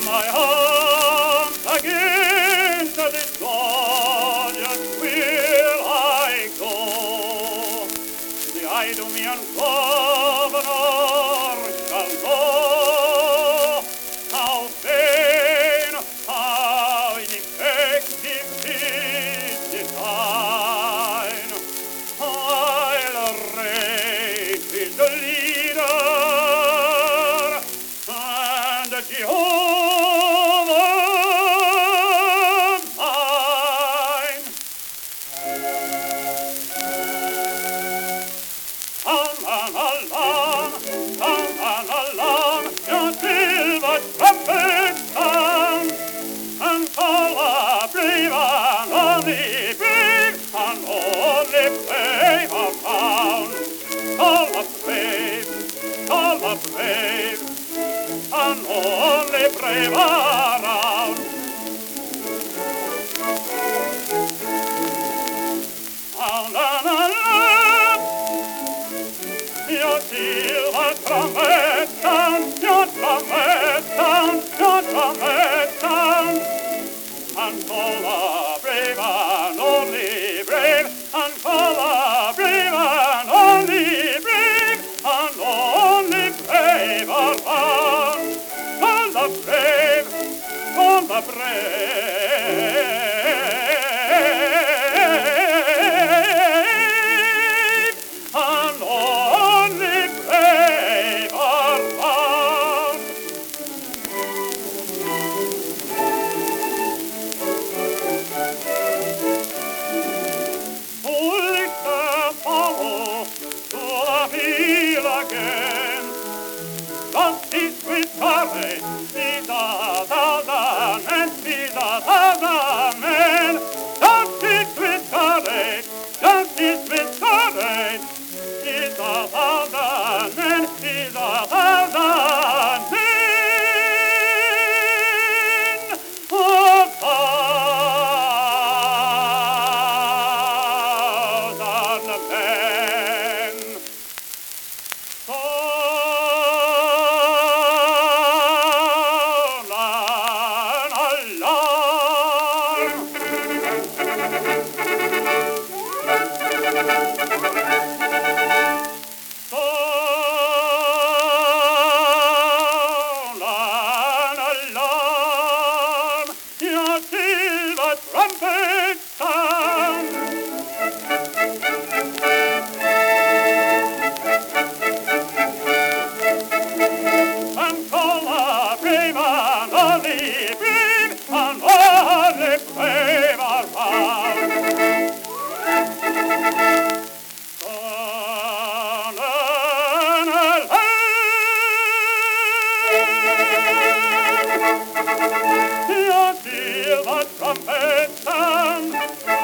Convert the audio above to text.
my arms against this glorious will I go. The Idumean governor shall know how vain, how ineffective his design. I'll raise his leader, and Jehovah mine. Come on along, your silver trumpet sound, and call a brave and only brave and only brave are found. Call a brave and only brave around. Sound and alarm, your silver trumpet sound, your trumpet sound, your trumpet sound. And call a brave and only brave, and call a brave and only brave, and only brave are found. Call the brave, call the brave, and only brave are found. Follow to the field again. Justice with courage, these are thousand men, these are thousand men. Justice with courage, justice with courage, these are thousand men, these are thousand men. Oh, thousand men. Your silver trumpet sound. And call a brave and only brave, and only brave are found. Sound and alarm, your silver trumpet sound.